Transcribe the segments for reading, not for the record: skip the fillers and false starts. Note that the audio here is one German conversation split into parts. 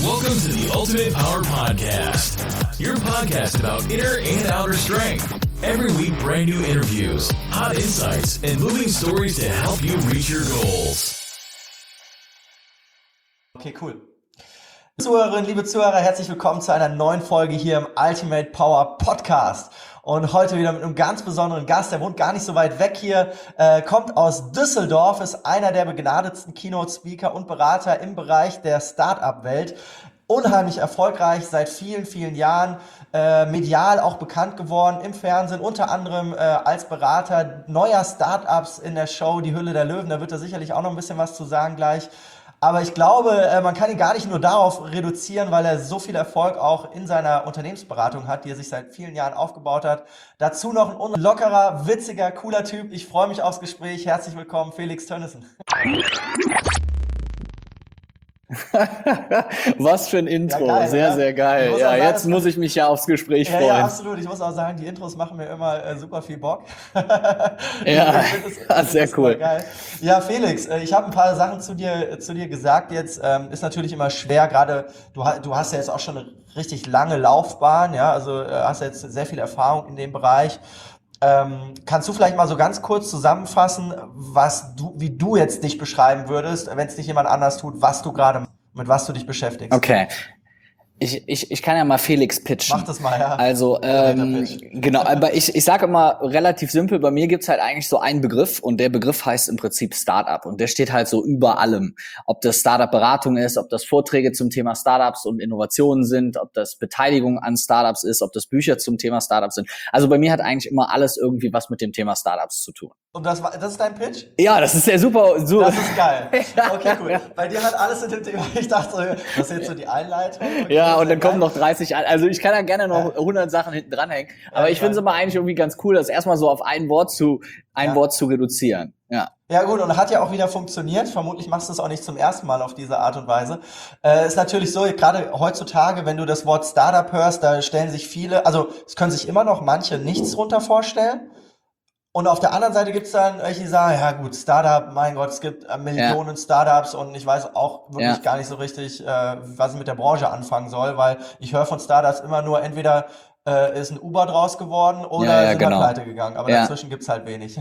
Welcome to the Ultimate Power Podcast, your podcast about inner and outer strength. Every week, brand new interviews, hot insights, and moving stories to help you reach your goals. Okay, cool. Zuhörerinnen, liebe Zuhörer, herzlich willkommen zu einer neuen Folge hier im Ultimate Power Podcast. Und heute wieder mit einem ganz besonderen Gast, der wohnt gar nicht so weit weg hier, kommt aus Düsseldorf, ist einer der begnadetsten Keynote-Speaker und Berater im Bereich der Startup-Welt. Unheimlich erfolgreich, seit vielen, vielen Jahren, medial auch bekannt geworden, im Fernsehen, unter anderem als Berater neuer Startups in der Show Die Hülle der Löwen. Da wird er sicherlich auch noch ein bisschen was zu sagen gleich. Aber ich glaube, man kann ihn gar nicht nur darauf reduzieren, weil er so viel Erfolg auch in seiner Unternehmensberatung hat, die er sich seit vielen Jahren aufgebaut hat. Dazu noch ein lockerer, witziger, cooler Typ. Ich freue mich aufs Gespräch. Herzlich willkommen, Felix Tönnissen. Was für ein Intro, ja, geil, sehr, sehr geil. Ja, sagen, jetzt muss ich mich ja aufs Gespräch freuen. Ja, absolut. Ich muss auch sagen, die Intros machen mir immer super viel Bock. Ja, sehr cool. Geil. Ja, Felix, ich habe ein paar Sachen zu dir gesagt jetzt. Ist natürlich immer schwer, gerade du hast ja jetzt auch schon eine richtig lange Laufbahn, ja, also hast jetzt sehr viel Erfahrung in dem Bereich. Kannst du vielleicht mal so ganz kurz zusammenfassen, wie du jetzt dich beschreiben würdest, wenn es nicht jemand anders tut, mit was du dich beschäftigst? Okay. Ich kann ja mal Felix pitchen. Mach das mal, ja. Also, genau, aber ich sage immer relativ simpel, bei mir gibt's halt eigentlich so einen Begriff und der Begriff heißt im Prinzip Startup und der steht halt so über allem. Ob das Startup-Beratung ist, ob das Vorträge zum Thema Startups und Innovationen sind, ob das Beteiligung an Startups ist, ob das Bücher zum Thema Startups sind. Also bei mir hat eigentlich immer alles irgendwie was mit dem Thema Startups zu tun. Und das ist dein Pitch? Ja, das ist ja super. Das ist geil. Okay, cool. Bei dir hat alles mit dem Thema, ich dachte, das ist jetzt so die Einleitung. Okay, ja, und dann kommen noch 30, also ich kann da gerne noch 100 Sachen hinten dranhängen, aber ich finde es immer eigentlich irgendwie ganz cool, das erstmal so auf ein Wort zu reduzieren. Ja gut, und hat ja auch wieder funktioniert. Vermutlich machst du es auch nicht zum ersten Mal auf diese Art und Weise. Ist natürlich so, gerade heutzutage, wenn du das Wort Startup hörst, da stellen sich viele, also es können sich immer noch manche nichts drunter vorstellen. Und auf der anderen Seite gibt's dann welche, die sagen, ja gut, Startup, mein Gott, es gibt Millionen Startups und ich weiß auch wirklich gar nicht so richtig, was ich mit der Branche anfangen soll, weil ich höre von Startups immer nur, entweder ist ein Uber draus geworden oder sind halt pleite gegangen, aber dazwischen gibt's halt wenig.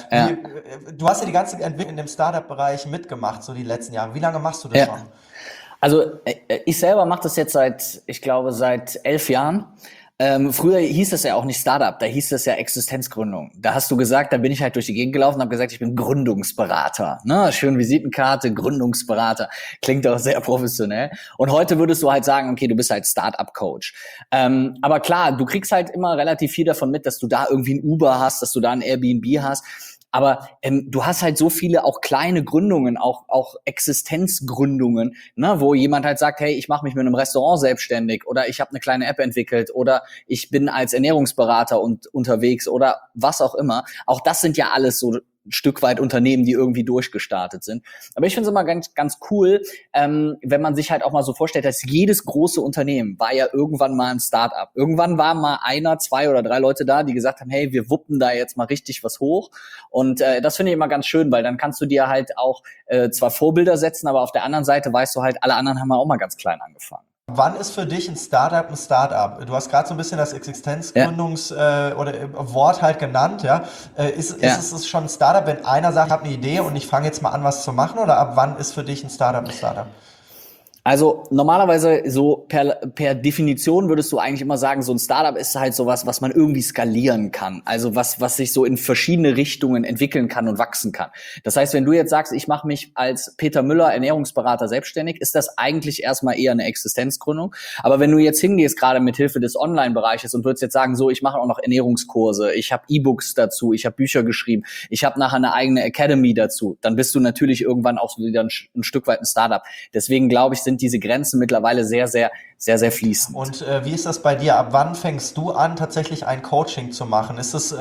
Du hast ja die ganze Entwicklung in dem Startup-Bereich mitgemacht, so die letzten Jahre. Wie lange machst du das schon? Also ich selber mache das jetzt seit 11 Jahren. Früher hieß das ja auch nicht Startup, da hieß das ja Existenzgründung. Da hast du gesagt, da bin ich halt durch die Gegend gelaufen und habe gesagt, ich bin Gründungsberater. Ne? Schön Visitenkarte, Gründungsberater. Klingt auch sehr professionell. Und heute würdest du halt sagen, okay, du bist halt Startup-Coach. Aber klar, du kriegst halt immer relativ viel davon mit, dass du da irgendwie ein Uber hast, dass du da ein Airbnb hast. Aber du hast halt so viele auch kleine Gründungen, auch Existenzgründungen, ne, wo jemand halt sagt, hey, ich mache mich mit einem Restaurant selbstständig oder ich habe eine kleine App entwickelt oder ich bin als Ernährungsberater unterwegs oder was auch immer. Auch das sind ja alles so ein Stück weit Unternehmen, die irgendwie durchgestartet sind. Aber ich finde es immer ganz, ganz cool, wenn man sich halt auch mal so vorstellt, dass jedes große Unternehmen war ja irgendwann mal ein Start-up. Irgendwann waren mal 1, 2 oder 3 Leute da, die gesagt haben, hey, wir wuppen da jetzt mal richtig was hoch. Und das finde ich immer ganz schön, weil dann kannst du dir halt auch zwar Vorbilder setzen, aber auf der anderen Seite weißt du halt, alle anderen haben auch mal ganz klein angefangen. Wann ist für dich ein Startup ein Startup? Du hast gerade so ein bisschen das Existenzgründungs- oder Wort halt genannt, ja. Ist es schon ein Startup, wenn einer sagt, ich habe eine Idee und ich fange jetzt mal an, was zu machen? Oder ab wann ist für dich ein Startup ein Startup? Also normalerweise so per Definition würdest du eigentlich immer sagen, so ein Startup ist halt sowas, was man irgendwie skalieren kann. Also was sich so in verschiedene Richtungen entwickeln kann und wachsen kann. Das heißt, wenn du jetzt sagst, ich mache mich als Peter Müller Ernährungsberater selbstständig, ist das eigentlich erstmal eher eine Existenzgründung. Aber wenn du jetzt hingehst, gerade mit Hilfe des Online-Bereiches und würdest jetzt sagen, so, ich mache auch noch Ernährungskurse, ich habe E-Books dazu, ich habe Bücher geschrieben, ich habe nachher eine eigene Academy dazu, dann bist du natürlich irgendwann auch wieder ein Stück weit ein Startup. Deswegen glaube ich, sind diese Grenzen mittlerweile sehr, sehr, sehr, sehr fließend. Und wie ist das bei dir? Ab wann fängst du an, tatsächlich ein Coaching zu machen?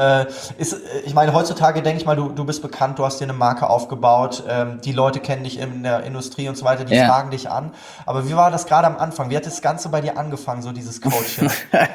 Ich meine, heutzutage denke ich mal, du bist bekannt, du hast dir eine Marke aufgebaut, die Leute kennen dich in der Industrie und so weiter, die fragen dich an. Aber wie war das gerade am Anfang? Wie hat das Ganze bei dir angefangen, so dieses Coaching?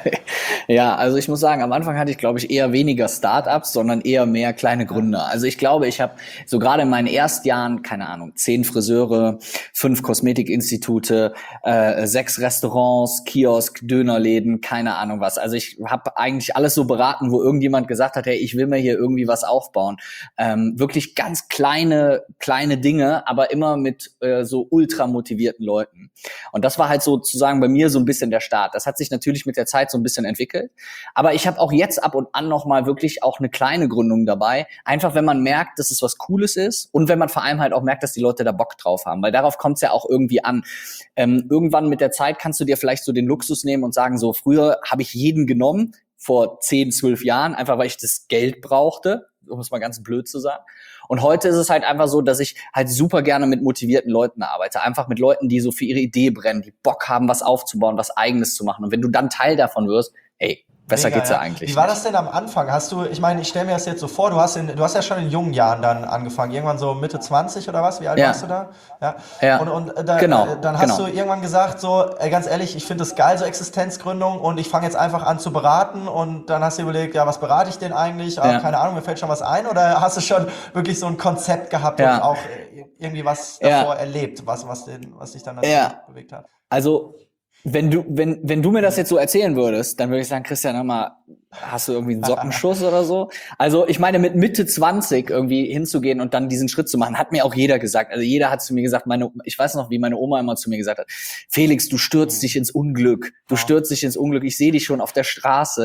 Ja, also ich muss sagen, am Anfang hatte ich, glaube ich, eher weniger Startups, sondern eher mehr kleine Gründer. Also ich glaube, ich habe so gerade in meinen Erstjahren, keine Ahnung, 10 Friseure, 5 Kosmetikinstitute, 6 Restaurants, Kiosk, Dönerläden, keine Ahnung was. Also ich habe eigentlich alles so beraten, wo irgendjemand gesagt hat, hey, ich will mir hier irgendwie was aufbauen. Wirklich ganz kleine Dinge, aber immer mit so ultra motivierten Leuten. Und das war halt sozusagen bei mir so ein bisschen der Start. Das hat sich natürlich mit der Zeit so ein bisschen entwickelt. Aber ich habe auch jetzt ab und an nochmal wirklich auch eine kleine Gründung dabei. Einfach, wenn man merkt, dass es was Cooles ist und wenn man vor allem halt auch merkt, dass die Leute da Bock drauf haben. Weil darauf kommt es ja auch irgendwie an. Irgendwann mit der Zeit kannst du dir vielleicht so den Luxus nehmen und sagen, so früher habe ich jeden genommen, vor 10, 12 Jahren, einfach weil ich das Geld brauchte, um es mal ganz blöd zu sagen. Und heute ist es halt einfach so, dass ich halt super gerne mit motivierten Leuten arbeite. Einfach mit Leuten, die so für ihre Idee brennen, die Bock haben, was aufzubauen, was Eigenes zu machen. Und wenn du dann Teil davon wirst, hey, besser geht's ja eigentlich. Wie war das denn am Anfang? Ich meine, ich stelle mir das jetzt so vor, du hast ja schon in jungen Jahren dann angefangen, irgendwann so Mitte 20 oder was? Wie alt warst du da? Ja. Dann hast du irgendwann gesagt, so, ganz ehrlich, ich finde es geil, so Existenzgründung, und ich fange jetzt einfach an zu beraten, und dann hast du überlegt, ja, was berate ich denn eigentlich? Keine Ahnung, mir fällt schon was ein, oder hast du schon wirklich so ein Konzept gehabt und auch irgendwie was davor erlebt, was dich dann dazu bewegt hat? Also, wenn du mir das jetzt so erzählen würdest, dann würde ich sagen, Christian, hör mal, hast du irgendwie einen Sockenschuss oder so? Also ich meine, mit Mitte 20 irgendwie hinzugehen und dann diesen Schritt zu machen, hat mir auch jeder gesagt. Also jeder hat zu mir gesagt, ich weiß noch, wie meine Oma immer zu mir gesagt hat, Felix, du stürzt dich ins Unglück. Du stürzt dich ins Unglück. Ich sehe dich schon auf der Straße.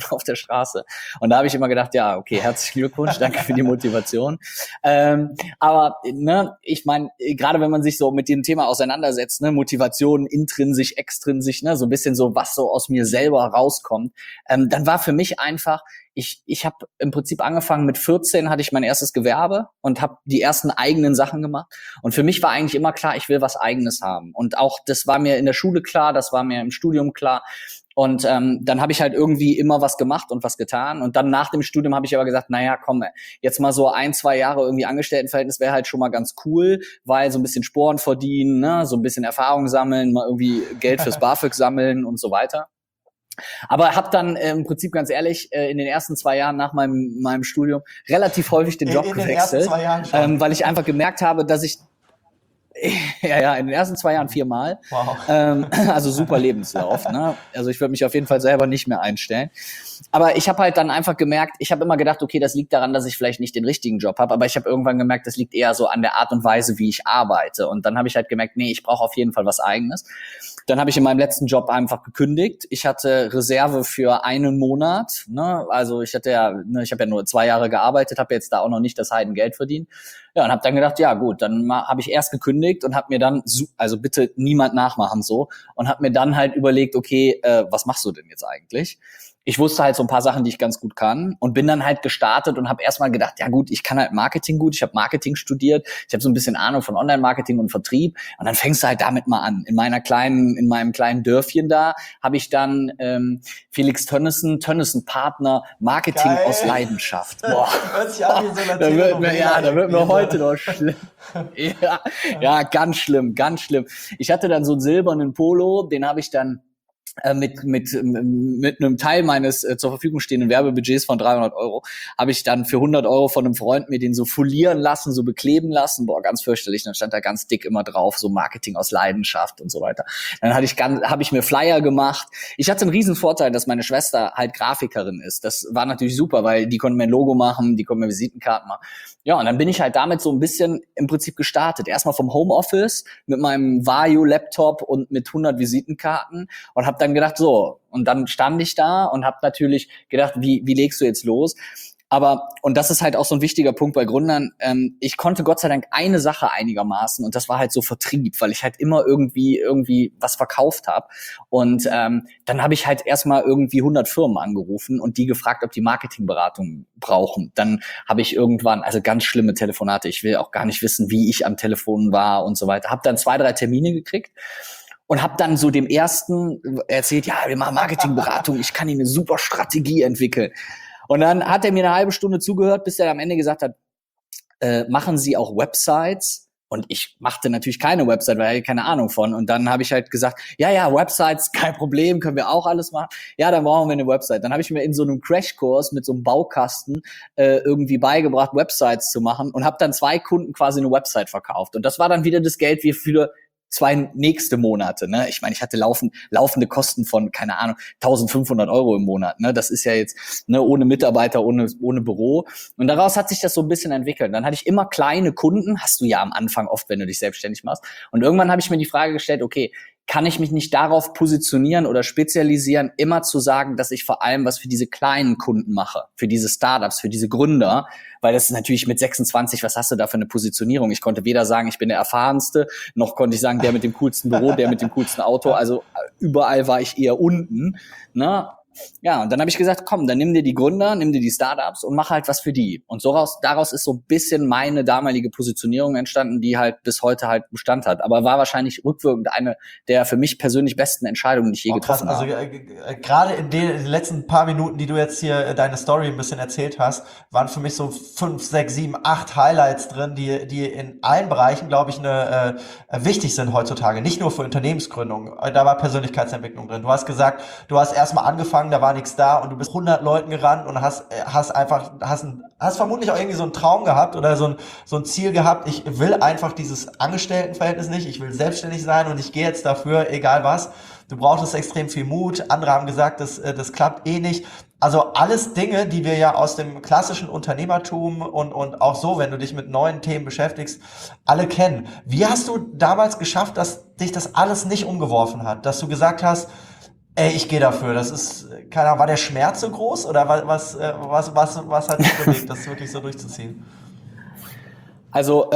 Und da habe ich immer gedacht, ja, okay, herzlichen Glückwunsch, danke für die Motivation. Aber ne, ich meine, gerade wenn man sich so mit dem Thema auseinandersetzt, ne, Motivation, intrinsisch, extrinsisch, ne, so ein bisschen so, was so aus mir selber rauskommt, dann war für mich einfach, ich habe im Prinzip angefangen, mit 14 hatte ich mein erstes Gewerbe und habe die ersten eigenen Sachen gemacht. Und für mich war eigentlich immer klar, ich will was Eigenes haben. Und auch das war mir in der Schule klar, das war mir im Studium klar. Und dann habe ich halt irgendwie immer was gemacht und was getan. Und dann nach dem Studium habe ich aber gesagt, naja, komm, jetzt mal so 1, 2 Jahre irgendwie Angestelltenverhältnis wäre halt schon mal ganz cool, weil so ein bisschen Sporen verdienen, ne, so ein bisschen Erfahrung sammeln, mal irgendwie Geld fürs BAföG sammeln und so weiter. Aber habe dann im Prinzip, ganz ehrlich, in den ersten 2 Jahren nach meinem Studium relativ häufig den Job gewechselt, den ersten 2 Jahren schon. Weil ich einfach gemerkt habe, dass ich in den ersten 2 Jahren 4-mal. Wow. Also super Lebenslauf. Ne? Also ich würde mich auf jeden Fall selber nicht mehr einstellen. Aber ich habe halt dann einfach gemerkt, ich habe immer gedacht, okay, das liegt daran, dass ich vielleicht nicht den richtigen Job habe, aber ich habe irgendwann gemerkt, das liegt eher so an der Art und Weise, wie ich arbeite. Und dann habe ich halt gemerkt, nee, ich brauche auf jeden Fall was Eigenes. Dann habe ich in meinem letzten Job einfach gekündigt. Ich hatte Reserve für 1 Monat. Ne? Also ich habe ja nur 2 Jahre gearbeitet, habe jetzt da auch noch nicht das Heidengeld verdient. Ja, und habe dann gedacht, ja gut, dann habe ich erst gekündigt und habe mir dann, also bitte niemand nachmachen so, und habe mir dann halt überlegt, okay, was machst du denn jetzt eigentlich? Ich wusste halt so ein paar Sachen, die ich ganz gut kann, und bin dann halt gestartet und habe erstmal gedacht, ja gut, ich kann halt Marketing gut, ich habe Marketing studiert, ich habe so ein bisschen Ahnung von Online-Marketing und Vertrieb, und dann fängst du halt damit mal an. In meinem kleinen Dörfchen da habe ich dann Felix Tönnissen Partner, Marketing Geil. Aus Leidenschaft. Boah. Hört sich an wie so eine da wird mir heute noch schlimm. Ja, ganz schlimm. Ich hatte dann so einen silbernen Polo, den habe ich dann mit einem Teil meines zur Verfügung stehenden Werbebudgets von 300 €, habe ich dann für 100 € von einem Freund mir den so folieren lassen, so bekleben lassen. Boah, ganz fürchterlich. Dann stand da ganz dick immer drauf, so Marketing aus Leidenschaft und so weiter. Dann habe ich mir Flyer gemacht. Ich hatte einen riesen Vorteil, dass meine Schwester halt Grafikerin ist. Das war natürlich super, weil die konnte mir ein Logo machen, die konnte mir Visitenkarten machen. Ja, und dann bin ich halt damit so ein bisschen im Prinzip gestartet. Erstmal vom Homeoffice mit meinem Vario-Laptop und mit 100 Visitenkarten und habe dann gedacht, so, und dann stand ich da und habe natürlich gedacht, wie legst du jetzt los? Aber, und das ist halt auch so ein wichtiger Punkt bei Gründern, ich konnte Gott sei Dank eine Sache einigermaßen, und das war halt so Vertrieb, weil ich halt immer irgendwie was verkauft habe. Und dann habe ich halt erstmal irgendwie 100 Firmen angerufen und die gefragt, ob die Marketingberatung brauchen. Dann habe ich irgendwann, also ganz schlimme Telefonate, ich will auch gar nicht wissen, wie ich am Telefon war und so weiter, habe dann 2, 3 Termine gekriegt. und habe dann so dem ersten erzählt, ja, wir machen Marketingberatung, ich kann Ihnen eine super Strategie entwickeln. Und dann hat er mir eine halbe Stunde zugehört, bis er am Ende gesagt hat, machen Sie auch Websites? Und ich machte natürlich keine Website, weil ich keine Ahnung von. Und dann habe ich halt gesagt, ja, Websites, kein Problem, können wir auch alles machen. Ja, dann brauchen wir eine Website. Dann habe ich mir in so einem Crashkurs mit so einem Baukasten irgendwie beigebracht, Websites zu machen und habe dann 2 Kunden quasi eine Website verkauft. Und das war dann wieder das Geld wie für 2 nächste Monate, ne? Ich meine, ich hatte laufende Kosten von, keine Ahnung, 1.500 € im Monat, ne? Das ist ja jetzt, ne, ohne Mitarbeiter, ohne Büro. Und daraus hat sich das so ein bisschen entwickelt. Dann hatte ich immer kleine Kunden, hast du ja am Anfang oft, wenn du dich selbstständig machst. Und irgendwann habe ich mir die Frage gestellt, okay, kann ich mich nicht darauf positionieren oder spezialisieren, immer zu sagen, dass ich vor allem was für diese kleinen Kunden mache, für diese Startups, für diese Gründer, weil das ist natürlich mit 26, was hast du da für eine Positionierung? Ich konnte weder sagen, ich bin der Erfahrenste, noch konnte ich sagen, der mit dem coolsten Büro, der mit dem coolsten Auto, also überall war ich eher unten, ne? Ja, und dann habe ich gesagt, komm, dann nimm dir die Gründer, nimm dir die Startups und mach halt was für die. Und daraus ist so ein bisschen meine damalige Positionierung entstanden, die halt bis heute halt Bestand hat. Aber war wahrscheinlich rückwirkend eine der für mich persönlich besten Entscheidungen, die ich je getroffen habe. Also gerade in den letzten paar Minuten, die du jetzt hier deine Story ein bisschen erzählt hast, waren für mich so 5, 6, 7, 8 Highlights drin, die in allen Bereichen, glaube ich, wichtig sind heutzutage. Nicht nur für Unternehmensgründung. Da war Persönlichkeitsentwicklung drin. Du hast gesagt, du hast erstmal angefangen, da war nichts da und du bist 100 Leuten gerannt und hast vermutlich auch irgendwie so einen Traum gehabt oder so ein Ziel gehabt. Ich will einfach dieses Angestelltenverhältnis nicht. Ich will selbstständig sein und ich gehe jetzt dafür, egal was. Du brauchtest extrem viel Mut. Andere haben gesagt, das klappt eh nicht. Also alles Dinge, die wir ja aus dem klassischen Unternehmertum und auch so, wenn du dich mit neuen Themen beschäftigst, alle kennen. Wie hast du damals geschafft, dass dich das alles nicht umgeworfen hat? Dass du gesagt hast, ey, ich gehe dafür. Das ist, keine Ahnung, war der Schmerz so groß oder was hat dich bewegt, das wirklich so durchzuziehen? Also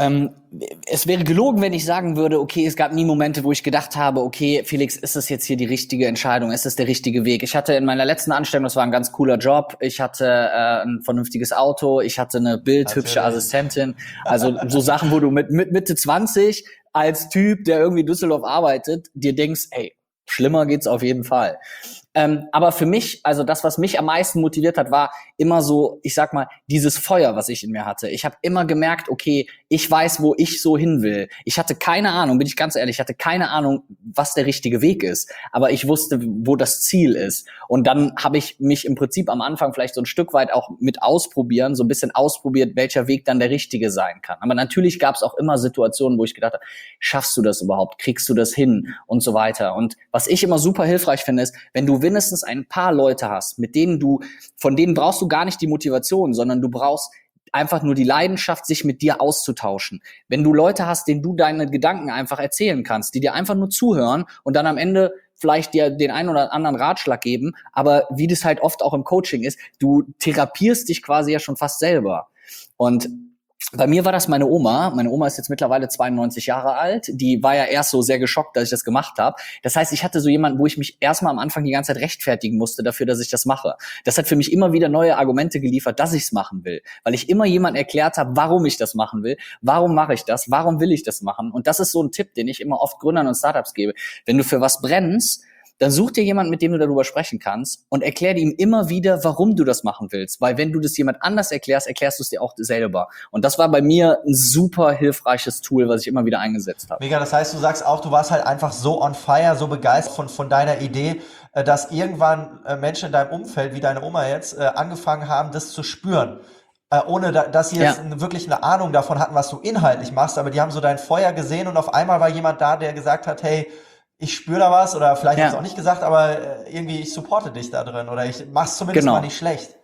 es wäre gelogen, wenn ich sagen würde, okay, es gab nie Momente, wo ich gedacht habe, okay, Felix, ist das jetzt hier die richtige Entscheidung? Ist das der richtige Weg? Ich hatte in meiner letzten Anstellung, das war ein ganz cooler Job, ich hatte ein vernünftiges Auto, ich hatte eine bildhübsche Assistentin, also so Sachen, wo du mit Mitte 20 als Typ, der irgendwie in Düsseldorf arbeitet, dir denkst, ey, schlimmer geht's auf jeden Fall. Aber für mich, also das, was mich am meisten motiviert hat, war immer so, ich sag mal, dieses Feuer, was ich in mir hatte. Ich habe immer gemerkt, okay, ich weiß, wo ich so hin will. Ich hatte keine Ahnung, bin ich ganz ehrlich, ich hatte keine Ahnung, was der richtige Weg ist. Aber ich wusste, wo das Ziel ist. Und dann habe ich mich im Prinzip am Anfang vielleicht so ein Stück weit auch mit ausprobieren, so ein bisschen ausprobiert, welcher Weg dann der richtige sein kann. Aber natürlich gab es auch immer Situationen, wo ich gedacht habe, schaffst du das überhaupt? Kriegst du das hin? Und so weiter. Und was ich immer super hilfreich finde, ist, wenn du mindestens ein paar Leute hast, von denen brauchst du gar nicht die Motivation, sondern du brauchst einfach nur die Leidenschaft, sich mit dir auszutauschen. Wenn du Leute hast, denen du deine Gedanken einfach erzählen kannst, die dir einfach nur zuhören und dann am Ende vielleicht dir den einen oder anderen Ratschlag geben, aber wie das halt oft auch im Coaching ist, du therapierst dich quasi ja schon fast selber. Und bei mir war das meine Oma. Meine Oma ist jetzt mittlerweile 92 Jahre alt. Die war ja erst so sehr geschockt, dass ich das gemacht habe. Das heißt, ich hatte so jemanden, wo ich mich erstmal am Anfang die ganze Zeit rechtfertigen musste dafür, dass ich das mache. Das hat für mich immer wieder neue Argumente geliefert, dass ich es machen will. Weil ich immer jemandem erklärt habe, warum ich das machen will. Warum mache ich das? Warum will ich das machen? Und das ist so ein Tipp, den ich immer oft Gründern und Startups gebe. Wenn du für was brennst, dann such dir jemanden, mit dem du darüber sprechen kannst und erklär ihm immer wieder, warum du das machen willst. Weil wenn du das jemand anders erklärst, erklärst du es dir auch selber. Und das war bei mir ein super hilfreiches Tool, was ich immer wieder eingesetzt habe. Mega, das heißt, du sagst auch, du warst halt einfach so on fire, so begeistert von deiner Idee, dass irgendwann Menschen in deinem Umfeld, wie deine Oma jetzt, angefangen haben, das zu spüren. Ohne dass sie jetzt wirklich eine Ahnung davon hatten, was du inhaltlich machst, aber die haben so dein Feuer gesehen und auf einmal war jemand da, der gesagt hat, hey, ich spüre da was oder vielleicht hast du auch nicht gesagt, aber irgendwie ich supporte dich da drin oder ich mach's zumindest mal nicht schlecht.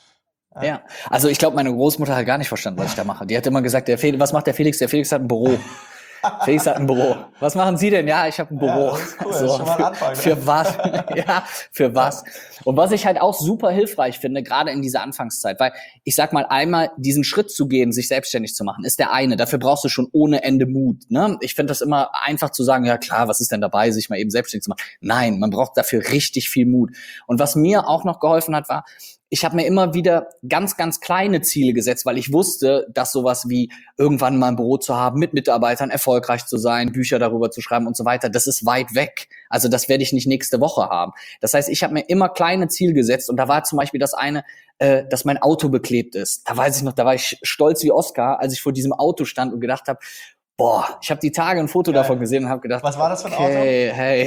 Ja, also ich glaube, meine Großmutter hat gar nicht verstanden, was ich da mache. Die hat immer gesagt, was macht der Felix? Der Felix hat ein Büro. Felix hat ein Büro. Was machen Sie denn? Ja, ich habe ein Büro. Ja, das ist cool. So, das ist schon mal ein Anfang. für was? Ja, für was? Und was ich halt auch super hilfreich finde, gerade in dieser Anfangszeit, weil ich sag mal, einmal diesen Schritt zu gehen, sich selbstständig zu machen, ist der eine. Dafür brauchst du schon ohne Ende Mut. Ne? Ich finde das immer einfach zu sagen, ja klar, was ist denn dabei, sich mal eben selbstständig zu machen? Nein, man braucht dafür richtig viel Mut. Und was mir auch noch geholfen hat, war, ich habe mir immer wieder ganz, ganz kleine Ziele gesetzt, weil ich wusste, dass sowas wie irgendwann mal ein Büro zu haben, mit Mitarbeitern erfolgreich zu sein, Bücher darüber zu schreiben und so weiter, das ist weit weg. Also das werde ich nicht nächste Woche haben. Das heißt, ich habe mir immer kleine Ziele gesetzt und da war zum Beispiel das eine, dass mein Auto beklebt ist. Da weiß ich noch, da war ich stolz wie Oscar, als ich vor diesem Auto stand und gedacht habe, boah, ich habe die Tage ein Foto davon gesehen und habe gedacht, was war das für ein okay, Auto? hey,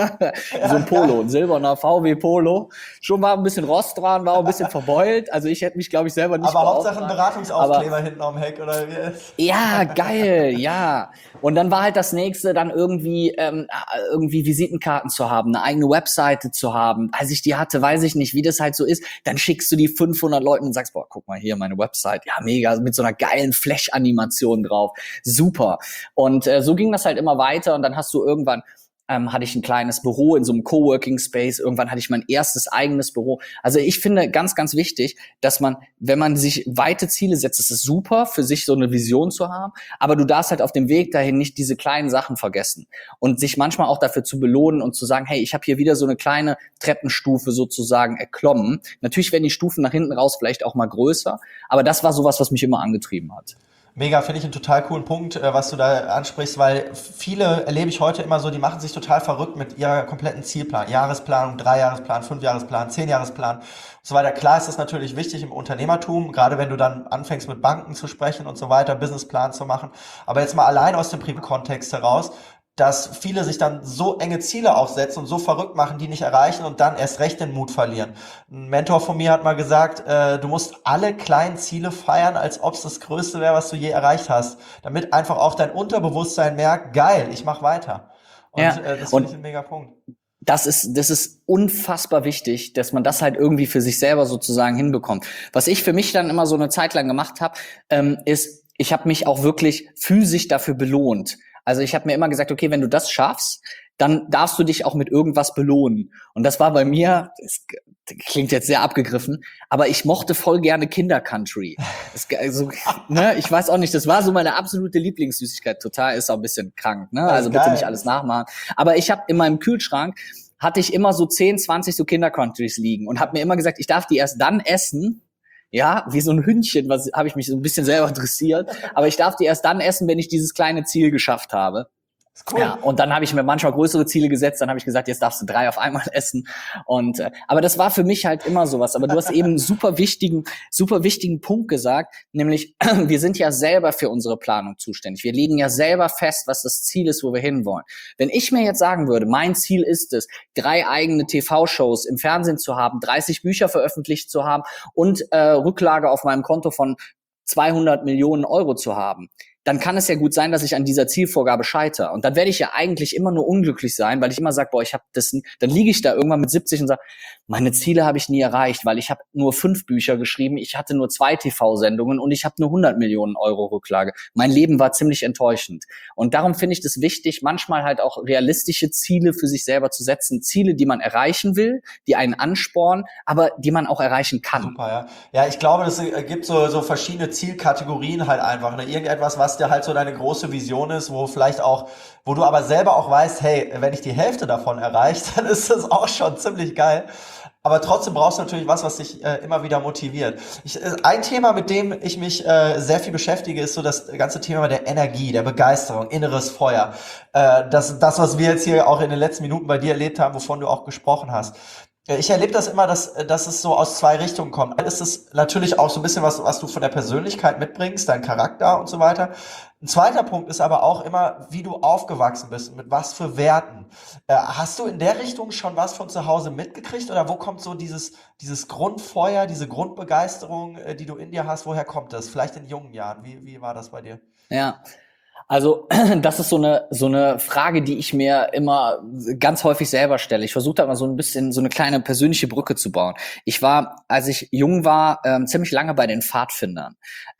so ein Polo, ein silberner VW Polo. Schon war ein bisschen Rost dran, war auch ein bisschen verbeult. Also ich hätte mich, glaube ich, selber nicht Aber Hauptsache ein beauftragt. Beratungsaufkleber hinten am Heck, oder wie? Ja, geil, ja. Und dann war halt das nächste, dann irgendwie Visitenkarten zu haben, eine eigene Webseite zu haben. Als ich die hatte, weiß ich nicht, wie das halt so ist. Dann schickst du die 500 Leuten und sagst, boah, guck mal hier, meine Website. Ja, mega, mit so einer geilen Flash-Animation drauf. Super. Und so ging das halt immer weiter und dann hast du irgendwann hatte ich ein kleines Büro in so einem Coworking Space. Irgendwann hatte ich mein erstes eigenes Büro. Also ich finde ganz, ganz wichtig, dass man, wenn man sich weite Ziele setzt, ist es super, für sich so eine Vision zu haben. Aber du darfst halt auf dem Weg dahin nicht diese kleinen Sachen vergessen und sich manchmal auch dafür zu belohnen und zu sagen, hey, ich habe hier wieder so eine kleine Treppenstufe sozusagen erklommen. Natürlich werden die Stufen nach hinten raus vielleicht auch mal größer. Aber das war sowas, was mich immer angetrieben hat. Mega, finde ich einen total coolen Punkt, was du da ansprichst, weil viele erlebe ich heute immer so, die machen sich total verrückt mit ihrer kompletten Zielplan, Jahresplanung, 3-Jahresplan, 5-Jahresplan, 10-Jahresplan und so weiter. Klar ist das natürlich wichtig im Unternehmertum, gerade wenn du dann anfängst mit Banken zu sprechen und so weiter, Businessplan zu machen. Aber jetzt mal allein aus dem Privatkontext heraus, dass viele sich dann so enge Ziele aufsetzen und so verrückt machen, die nicht erreichen und dann erst recht den Mut verlieren. Ein Mentor von mir hat mal gesagt, du musst alle kleinen Ziele feiern, als ob es das Größte wäre, was du je erreicht hast, damit einfach auch dein Unterbewusstsein merkt, geil, ich mach weiter. Und Ja, das und finde ich ein mega Punkt. das ist unfassbar wichtig, dass man das halt irgendwie für sich selber sozusagen hinbekommt. Was ich für mich dann immer so eine Zeit lang gemacht habe, ist, ich habe mich auch wirklich physisch dafür belohnt. Also ich habe mir immer gesagt, okay, wenn du das schaffst, dann darfst du dich auch mit irgendwas belohnen. Und das war bei mir, das klingt jetzt sehr abgegriffen, aber ich mochte voll gerne Kinder-Country. Also, ne, ich weiß auch nicht, das war so meine absolute Lieblingssüßigkeit. Total, ist auch ein bisschen krank, ne? Also bitte nicht alles nachmachen. Aber ich habe in meinem Kühlschrank, hatte ich immer so 10, 20 so Kinder-Countries liegen und habe mir immer gesagt, ich darf die erst dann essen, ja, wie so ein Hündchen, was habe ich mich so ein bisschen selber interessiert. Aber ich darf die erst dann essen, wenn ich dieses kleine Ziel geschafft habe. Ist cool. Ja, und dann habe ich mir manchmal größere Ziele gesetzt, dann habe ich gesagt, jetzt darfst du 3 auf einmal essen. Und aber das war für mich halt immer sowas. Aber du hast eben einen super wichtigen Punkt gesagt, nämlich wir sind ja selber für unsere Planung zuständig. Wir legen ja selber fest, was das Ziel ist, wo wir hinwollen. Wenn ich mir jetzt sagen würde, mein Ziel ist es, 3 eigene TV-Shows im Fernsehen zu haben, 30 Bücher veröffentlicht zu haben und Rücklage auf meinem Konto von 200 Millionen Euro zu haben, dann kann es ja gut sein, dass ich an dieser Zielvorgabe scheitere. Und dann werde ich ja eigentlich immer nur unglücklich sein, weil ich immer sage, boah, ich habe das, dann liege ich da irgendwann mit 70 und sage, meine Ziele habe ich nie erreicht, weil ich habe nur 5 Bücher geschrieben, ich hatte nur 2 TV-Sendungen und ich habe nur 100 Millionen Euro Rücklage. Mein Leben war ziemlich enttäuschend. Und darum finde ich das wichtig, manchmal halt auch realistische Ziele für sich selber zu setzen. Ziele, die man erreichen will, die einen anspornen, aber die man auch erreichen kann. Super, ja. Ja, ich glaube, es gibt so verschiedene Zielkategorien halt einfach. Ne? Irgendetwas, was dir halt so deine große Vision ist, wo vielleicht auch, wo du aber selber auch weißt, hey, wenn ich die Hälfte davon erreiche, dann ist das auch schon ziemlich geil. Aber trotzdem brauchst du natürlich was dich immer wieder motiviert. Ein Thema, mit dem ich mich sehr viel beschäftige, ist so das ganze Thema der Energie, der Begeisterung, inneres Feuer. Das, was wir jetzt hier auch in den letzten Minuten bei dir erlebt haben, wovon du auch gesprochen hast. Ich erlebe das immer, dass es so aus 2 Richtungen kommt. Ist es natürlich auch so ein bisschen was du von der Persönlichkeit mitbringst, dein Charakter und so weiter. Ein zweiter Punkt ist aber auch immer, wie du aufgewachsen bist und mit was für Werten. Hast du in der Richtung schon was von zu Hause mitgekriegt oder wo kommt so dieses Grundfeuer, diese Grundbegeisterung, die du in dir hast? Woher kommt das? Vielleicht in jungen Jahren. Wie war das bei dir? Ja. Also das ist so eine Frage, die ich mir immer ganz häufig selber stelle. Ich versuche da mal so ein bisschen so eine kleine persönliche Brücke zu bauen. Ich war, als ich jung war, ziemlich lange bei den Pfadfindern.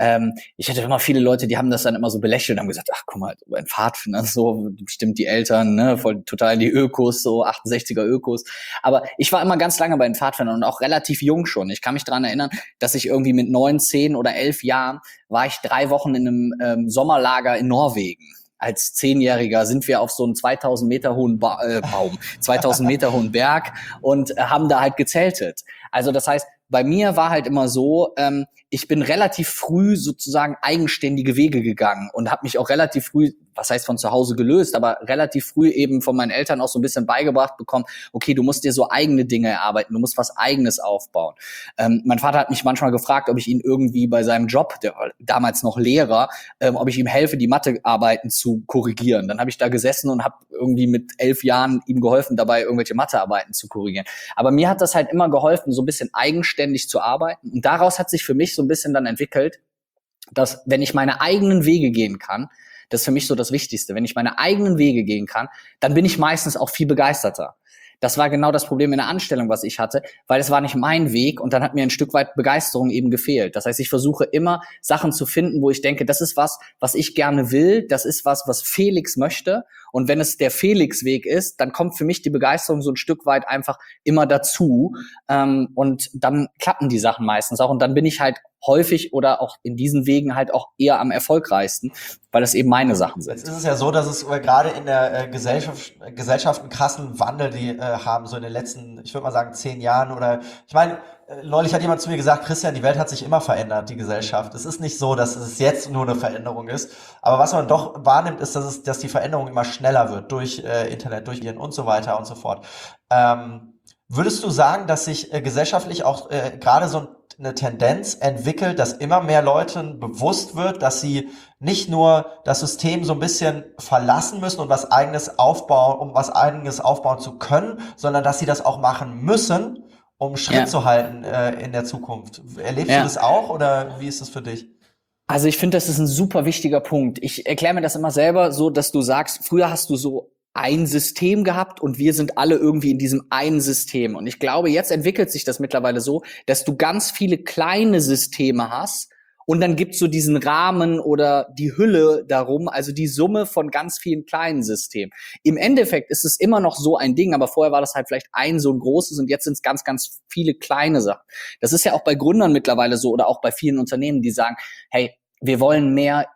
Ich hatte immer viele Leute, die haben das dann immer so belächelt und haben gesagt, ach guck mal, bei den Pfadfindern so, bestimmt die Eltern, ne, voll total die Ökos, so 68er Ökos. Aber ich war immer ganz lange bei den Pfadfindern und auch relativ jung schon. Ich kann mich daran erinnern, dass ich irgendwie mit 9, 10 oder 11 Jahren war ich 3 Wochen in einem Sommerlager in Norwegen. Als 10-Jähriger sind wir auf so einen 2000 Meter hohen 2000 Meter hohen Berg und haben da halt gezeltet. Also das heißt, bei mir war halt immer so, ich bin relativ früh sozusagen eigenständige Wege gegangen und habe mich auch relativ früh, was heißt von zu Hause gelöst, aber relativ früh eben von meinen Eltern auch so ein bisschen beigebracht bekommen, okay, du musst dir so eigene Dinge erarbeiten, du musst was Eigenes aufbauen. Mein Vater hat mich manchmal gefragt, ob ich ihn irgendwie bei seinem Job, der war damals noch Lehrer, ob ich ihm helfe, die Mathearbeiten zu korrigieren. Dann habe ich da gesessen und habe irgendwie mit 11 Jahren ihm geholfen, dabei irgendwelche Mathearbeiten zu korrigieren. Aber mir hat das halt immer geholfen, so ein bisschen eigenständig zu arbeiten. Und daraus hat sich für mich so ein bisschen dann entwickelt, dass wenn ich meine eigenen Wege gehen kann, das ist für mich so das Wichtigste. Wenn ich meine eigenen Wege gehen kann, dann bin ich meistens auch viel begeisterter. Das war genau das Problem in der Anstellung, was ich hatte, weil es war nicht mein Weg und dann hat mir ein Stück weit Begeisterung eben gefehlt. Das heißt, ich versuche immer Sachen zu finden, wo ich denke, das ist was ich gerne will, das ist was Felix möchte. Und wenn es der Felix-Weg ist, dann kommt für mich die Begeisterung so ein Stück weit einfach immer dazu. Und dann klappen die Sachen meistens auch. Und dann bin ich halt häufig oder auch in diesen Wegen halt auch eher am erfolgreichmeisten, weil das eben meine Sachen sind. Jetzt ist es ja so, dass es gerade in der Gesellschaft einen krassen Wandel, die haben, so in den letzten, ich würde mal sagen, 10 Jahren oder, ich meine, neulich hat jemand zu mir gesagt, Christian, die Welt hat sich immer verändert, die Gesellschaft. Es ist nicht so, dass es jetzt nur eine Veränderung ist, aber was man doch wahrnimmt, ist, dass die Veränderung immer schneller wird durch Internet, durch Medien und so weiter und so fort. Würdest du sagen, dass sich gesellschaftlich auch gerade so eine Tendenz entwickelt, dass immer mehr Leuten bewusst wird, dass sie nicht nur das System so ein bisschen verlassen müssen und was Eigenes aufbauen, um was Eigenes aufbauen zu können, sondern dass sie das auch machen müssen, um Schritt zu halten in der Zukunft. Erlebst du das auch oder wie ist das für dich? Also ich finde, das ist ein super wichtiger Punkt. Ich erkläre mir das immer selber so, dass du sagst, früher hast du so ein System gehabt und wir sind alle irgendwie in diesem einen System. Und ich glaube, jetzt entwickelt sich das mittlerweile so, dass du ganz viele kleine Systeme hast und dann gibt's so diesen Rahmen oder die Hülle darum, also die Summe von ganz vielen kleinen Systemen. Im Endeffekt ist es immer noch so ein Ding, aber vorher war das halt vielleicht ein so ein großes und jetzt sind es ganz, ganz viele kleine Sachen. Das ist ja auch bei Gründern mittlerweile so oder auch bei vielen Unternehmen, die sagen, hey, wir wollen mehr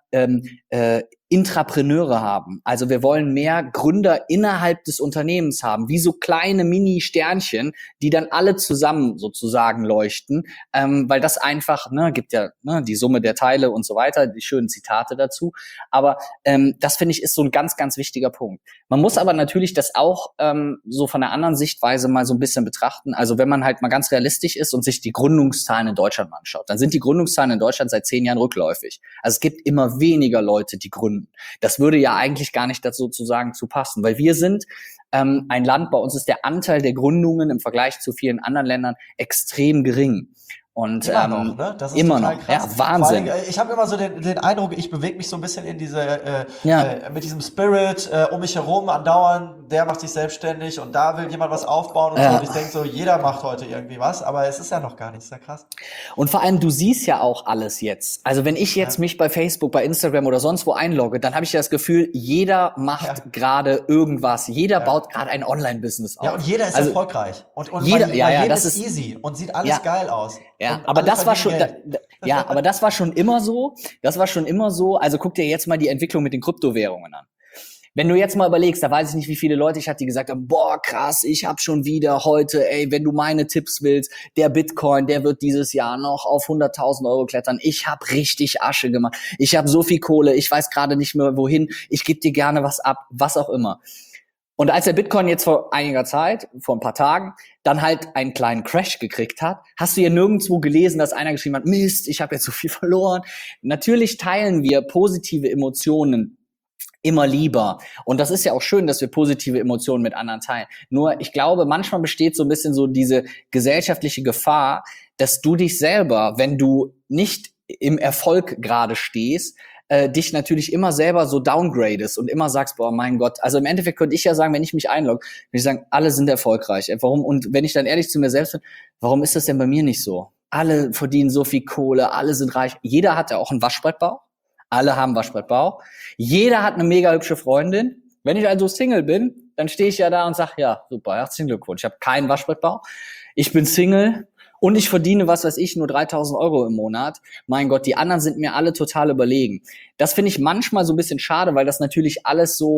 Intrapreneure haben. Also wir wollen mehr Gründer innerhalb des Unternehmens haben, wie so kleine Mini-Sternchen, die dann alle zusammen sozusagen leuchten, weil das einfach, gibt ja die Summe der Teile und so weiter, die schönen Zitate dazu. Aber das finde ich ist so ein ganz, ganz wichtiger Punkt. Man muss aber natürlich das auch so von der anderen Sichtweise mal so ein bisschen betrachten. Also wenn man halt mal ganz realistisch ist und sich die Gründungszahlen in Deutschland mal anschaut, dann sind die Gründungszahlen in Deutschland seit 10 Jahren rückläufig. Also es gibt immer weniger Leute, die gründen. Das würde ja eigentlich gar nicht dazu sozusagen zu passen, weil wir sind ein Land, bei uns ist der Anteil der Gründungen im Vergleich zu vielen anderen Ländern extrem gering. Und immer noch, ne? Das ist immer total noch, krass. ja, Wahnsinn. Vor allem, ich habe immer so den Eindruck, ich bewege mich so ein bisschen in diese mit diesem Spirit um mich herum andauernd, der macht sich selbstständig und da will jemand was aufbauen und so. Und ich denke so, jeder macht heute irgendwie was, aber es ist ja noch gar nicht, ist ja krass. Und vor allem, du siehst ja auch alles jetzt. Also wenn ich jetzt mich bei Facebook, bei Instagram oder sonst wo einlogge, dann habe ich das Gefühl, jeder macht gerade irgendwas. Jeder baut gerade ein Online-Business auf. Ja, und jeder ist erfolgreich. Und jeder, weil das ist easy und sieht alles geil aus. Ja, aber das war schon, aber das war schon immer so. Das war schon immer so. Also guck dir jetzt mal die Entwicklung mit den Kryptowährungen an. Wenn du jetzt mal überlegst, da weiß ich nicht, wie viele Leute ich hatte, die gesagt haben, boah, krass, ich habe schon wieder heute, wenn du meine Tipps willst, der Bitcoin, der wird dieses Jahr noch auf 100.000 Euro klettern. Ich habe richtig Asche gemacht. Ich habe so viel Kohle, ich weiß gerade nicht mehr wohin. Ich gebe dir gerne was ab, was auch immer. Und als der Bitcoin jetzt vor einiger Zeit, vor ein paar Tagen, dann halt einen kleinen Crash gekriegt hat, hast du ja nirgendwo gelesen, dass einer geschrieben hat, Mist, ich habe jetzt so viel verloren. Natürlich teilen wir positive Emotionen immer lieber. Und das ist ja auch schön, dass wir positive Emotionen mit anderen teilen. Nur ich glaube, manchmal besteht so ein bisschen so diese gesellschaftliche Gefahr, dass du dich selber, wenn du nicht im Erfolg gerade stehst, dich natürlich immer selber so downgradest und immer sagst, boah, mein Gott. Also im Endeffekt könnte ich ja sagen, wenn ich mich einlogge, würde ich sagen, alle sind erfolgreich. Warum? Und wenn ich dann ehrlich zu mir selbst bin, warum ist das denn bei mir nicht so? Alle verdienen so viel Kohle, alle sind reich. Jeder hat ja auch einen Waschbrettbauch. Alle haben Waschbrettbauch. Jeder hat eine mega hübsche Freundin. Wenn ich also Single bin, dann stehe ich ja da und sage, ja, super, herzlichen Glückwunsch. Ich habe keinen Waschbrettbauch. Ich bin Single. Und ich verdiene, was weiß ich, nur 3.000 Euro im Monat. Mein Gott, die anderen sind mir alle total überlegen. Das finde ich manchmal so ein bisschen schade, weil das natürlich alles so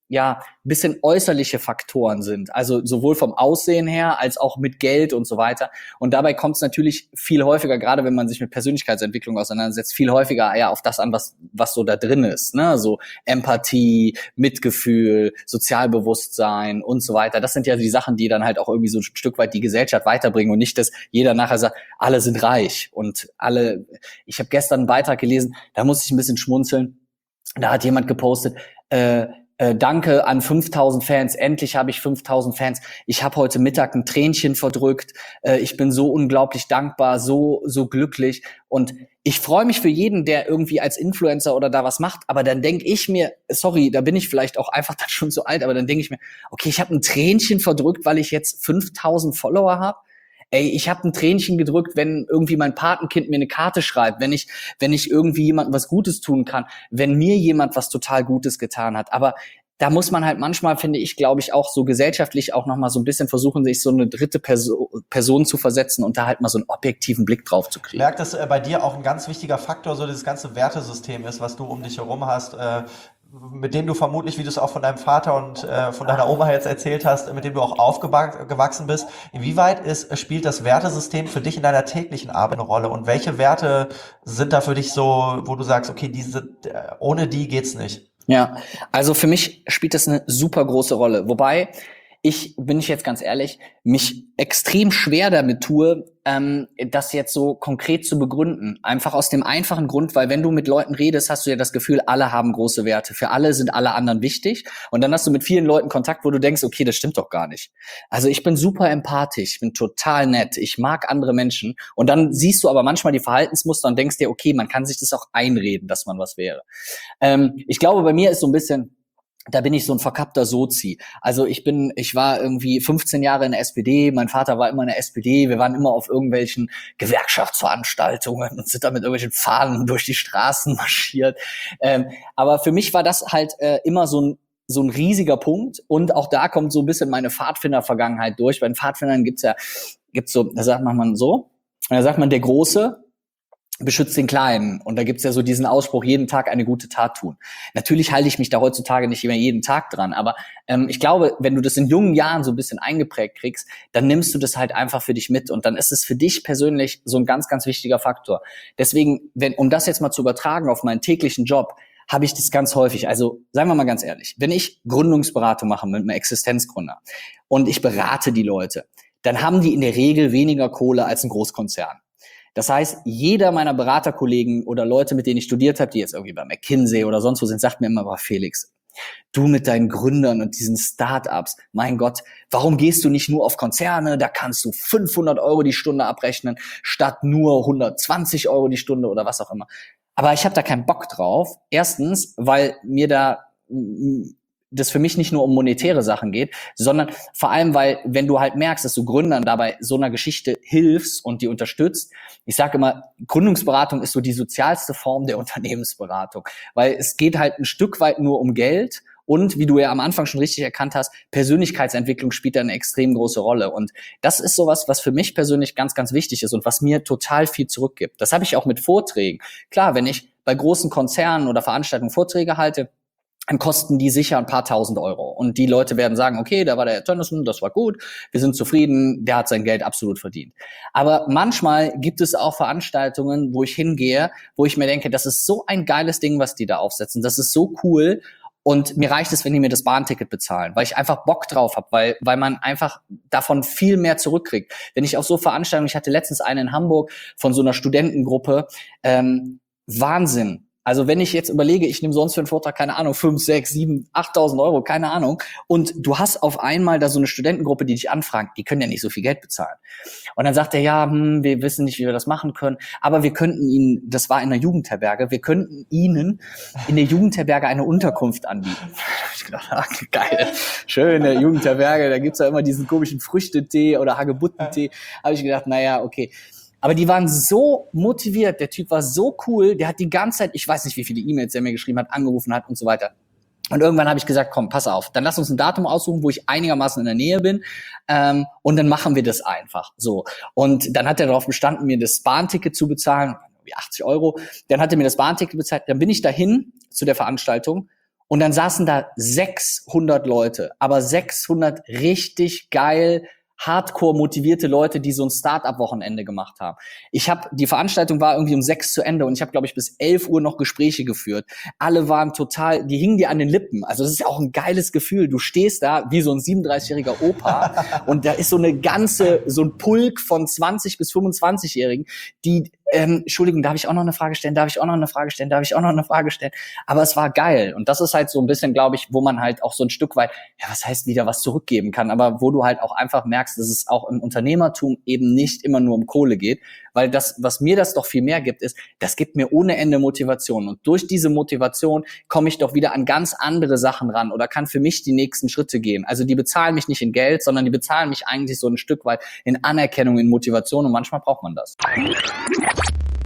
ja, ein bisschen äußerliche Faktoren sind. Also sowohl vom Aussehen her als auch mit Geld und so weiter. Und dabei kommt es natürlich viel häufiger, gerade wenn man sich mit Persönlichkeitsentwicklung auseinandersetzt, viel häufiger ja auf das an, was so da drin ist. Ne? So Empathie, Mitgefühl, Sozialbewusstsein und so weiter. Das sind ja die Sachen, die dann halt auch irgendwie so ein Stück weit die Gesellschaft weiterbringen und nicht, dass jeder nachher sagt, alle sind reich und alle. Ich habe gestern einen Beitrag gelesen, da musste ich ein bisschen schmunzeln. Da hat jemand gepostet, danke an 5000 Fans, endlich habe ich 5000 Fans. Ich habe heute Mittag ein Tränchen verdrückt. Ich bin so unglaublich dankbar, so glücklich. Und ich freue mich für jeden, der irgendwie als Influencer oder da was macht. Aber dann denke ich mir, sorry, da bin ich vielleicht auch einfach dann schon zu alt, aber dann denke ich mir, okay, ich habe ein Tränchen verdrückt, weil ich jetzt 5000 Follower habe. Ey, ich habe ein Tränchen gedrückt, wenn irgendwie mein Patenkind mir eine Karte schreibt, wenn ich irgendwie jemandem was Gutes tun kann, wenn mir jemand was total Gutes getan hat. Aber da muss man halt manchmal, finde ich, glaube ich, auch so gesellschaftlich auch nochmal so ein bisschen versuchen, sich so eine dritte Person zu versetzen und da halt mal so einen objektiven Blick drauf zu kriegen. Ich merke, dass bei dir auch ein ganz wichtiger Faktor so dieses ganze Wertesystem ist, was du um dich herum hast, mit dem du vermutlich, wie du es auch von deinem Vater und von deiner Oma jetzt erzählt hast, mit dem du auch aufgewachsen bist. Inwieweit spielt das Wertesystem für dich in deiner täglichen Arbeit eine Rolle? Und welche Werte sind da für dich so, wo du sagst, okay, ohne die geht's nicht? Ja, also für mich spielt das eine super große Rolle. Wobei bin ich jetzt ganz ehrlich, mich extrem schwer damit tue, das jetzt so konkret zu begründen. Einfach aus dem einfachen Grund, weil wenn du mit Leuten redest, hast du ja das Gefühl, alle haben große Werte. Für alle sind alle anderen wichtig. Und dann hast du mit vielen Leuten Kontakt, wo du denkst, okay, das stimmt doch gar nicht. Also ich bin super empathisch, ich bin total nett, ich mag andere Menschen. Und dann siehst du aber manchmal die Verhaltensmuster und denkst dir, okay, man kann sich das auch einreden, dass man was wäre. Ich glaube, bei mir ist so ein bisschen, da bin ich so ein verkappter Sozi. Also ich war irgendwie 15 Jahre in der SPD, mein Vater war immer in der SPD, wir waren immer auf irgendwelchen Gewerkschaftsveranstaltungen und sind da mit irgendwelchen Fahnen durch die Straßen marschiert. Aber für mich war das halt immer so ein riesiger Punkt und auch da kommt so ein bisschen meine Pfadfinder-Vergangenheit durch. Bei den Pfadfindern gibt's so, da sagt man so, da sagt man, der Große beschützt den Kleinen. Und da gibt's ja so diesen Ausspruch, jeden Tag eine gute Tat tun. Natürlich halte ich mich da heutzutage nicht immer jeden Tag dran, aber ich glaube, wenn du das in jungen Jahren so ein bisschen eingeprägt kriegst, dann nimmst du das halt einfach für dich mit und dann ist es für dich persönlich so ein ganz, ganz wichtiger Faktor. Deswegen, um das jetzt mal zu übertragen auf meinen täglichen Job, habe ich das ganz häufig. Also sagen wir mal ganz ehrlich, wenn ich Gründungsberatung mache mit einem Existenzgründer und ich berate die Leute, dann haben die in der Regel weniger Kohle als ein Großkonzern. Das heißt, jeder meiner Beraterkollegen oder Leute, mit denen ich studiert habe, die jetzt irgendwie bei McKinsey oder sonst wo sind, sagt mir immer, aber Felix, du mit deinen Gründern und diesen Startups, mein Gott, warum gehst du nicht nur auf Konzerne? Da kannst du 500 € die Stunde abrechnen, statt nur 120 € die Stunde oder was auch immer. Aber ich habe da keinen Bock drauf. Erstens, weil mir da das für mich nicht nur um monetäre Sachen geht, sondern vor allem, weil wenn du halt merkst, dass du Gründern dabei so einer Geschichte hilfst und die unterstützt, ich sage immer, Gründungsberatung ist so die sozialste Form der Unternehmensberatung, weil es geht halt ein Stück weit nur um Geld und, wie du ja am Anfang schon richtig erkannt hast, Persönlichkeitsentwicklung spielt da eine extrem große Rolle und das ist sowas, was für mich persönlich ganz, ganz wichtig ist und was mir total viel zurückgibt. Das habe ich auch mit Vorträgen. Klar, wenn ich bei großen Konzernen oder Veranstaltungen Vorträge halte, dann kosten die sicher ein paar tausend Euro. Und die Leute werden sagen, okay, da war der Herr Tönnissen, das war gut, wir sind zufrieden, der hat sein Geld absolut verdient. Aber manchmal gibt es auch Veranstaltungen, wo ich hingehe, wo ich mir denke, das ist so ein geiles Ding, was die da aufsetzen, das ist so cool. Und mir reicht es, wenn die mir das Bahnticket bezahlen, weil ich einfach Bock drauf habe, weil man einfach davon viel mehr zurückkriegt. Wenn ich auf so Veranstaltungen, ich hatte letztens eine in Hamburg von so einer Studentengruppe, Wahnsinn. Also wenn ich jetzt überlege, ich nehme sonst für einen Vortrag, keine Ahnung, 5, 6, 7, 8.000 €, keine Ahnung. Und du hast auf einmal da so eine Studentengruppe, die dich anfragt, die können ja nicht so viel Geld bezahlen. Und dann sagt er, ja, wir wissen nicht, wie wir das machen können, aber wir könnten Ihnen, das war in einer Jugendherberge, wir könnten Ihnen in der Jugendherberge eine Unterkunft anbieten. Ich dachte, geil, schöne Jugendherberge, da gibt's ja immer diesen komischen Früchtetee oder Hagebuttentee. Habe ich gedacht, naja, okay. Aber die waren so motiviert, der Typ war so cool, der hat die ganze Zeit, ich weiß nicht, wie viele E-Mails er mir geschrieben hat, angerufen hat und so weiter. Und irgendwann habe ich gesagt, komm, pass auf, dann lass uns ein Datum aussuchen, wo ich einigermaßen in der Nähe bin, und dann machen wir das einfach. So. Und dann hat er darauf bestanden, mir das Bahnticket zu bezahlen, wie 80 €. Dann hat er mir das Bahnticket bezahlt, dann bin ich dahin zu der Veranstaltung Und dann saßen da 600 Leute, aber 600 richtig geil, hardcore motivierte Leute, die so ein Start-up-Wochenende gemacht haben. Die Veranstaltung war irgendwie um 6 zu Ende und ich habe, glaube ich, bis 11 Uhr noch Gespräche geführt. Alle waren total, die hingen dir an den Lippen. Also das ist ja auch ein geiles Gefühl. Du stehst da wie so ein 37-jähriger Opa und da ist so ein Pulk von 20 bis 25-Jährigen, die Entschuldigung, darf ich auch noch eine Frage stellen? Aber es war geil. Und das ist halt so ein bisschen, glaube ich, wo man halt auch so ein Stück weit, was heißt wieder was zurückgeben kann, aber wo du halt auch einfach merkst, dass es auch im Unternehmertum eben nicht immer nur um Kohle geht, weil das, was mir das doch viel mehr gibt, ist, das gibt mir ohne Ende Motivation. Und durch diese Motivation komme ich doch wieder an ganz andere Sachen ran oder kann für mich die nächsten Schritte gehen. Also die bezahlen mich nicht in Geld, sondern die bezahlen mich eigentlich so ein Stück weit in Anerkennung, in Motivation und manchmal braucht man das.